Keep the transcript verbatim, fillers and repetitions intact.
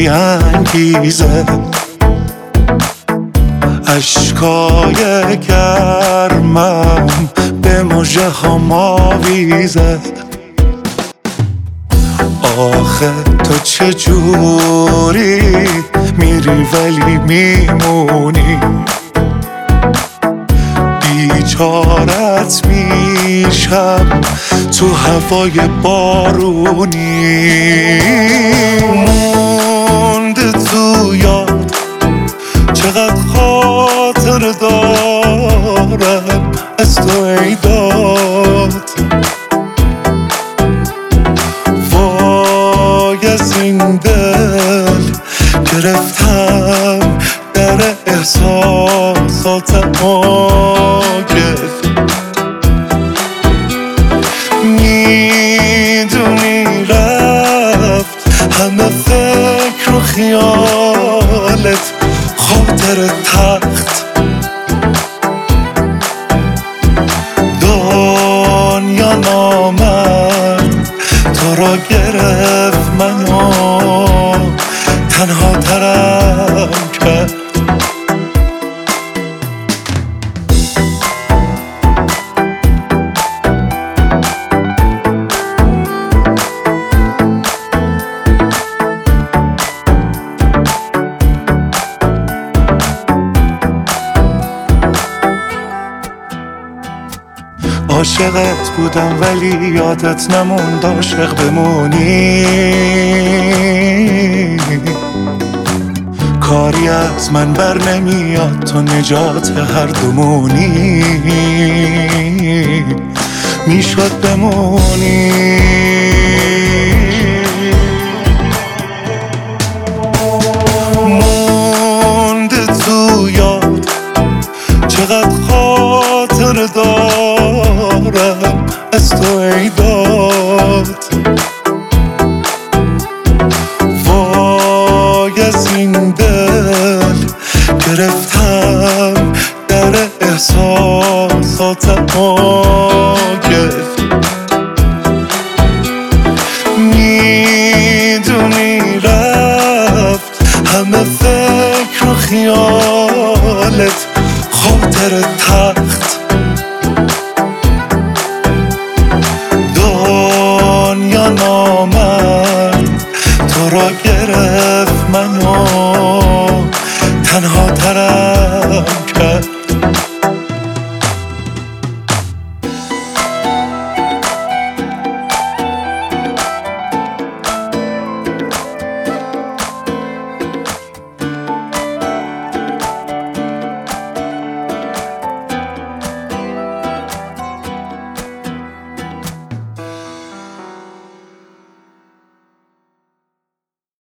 بی انگیزه، اشکای گرمم به مژه هم آویزه. آخه تو چجوری میری ولی میمونی، بیچارت میشم تو هوای بارونی. مونده تو یاد چقدر خاطر دارم از تو ای داد، وای از این دل گرفتم در احساسات آگل. میدونی رفت همه فکر و خیالت خاطر تخت، دنیا نامد تو را گرفت منو تنها ترم کرد. عاشقت بودم ولی یادت نموند عاشق بمونی، کاری از من بر نمیاد تو نجات هر دومونی، میشد بمونی. مونده تو یاد چقدر خاطر دارم از تو ای داد، وای از این دل گرفتم در احساسات آگل. میدونی رفت همه فکر و خیالت خاطر تخت، دنیا نامد تو را گرفت منو تنها ترم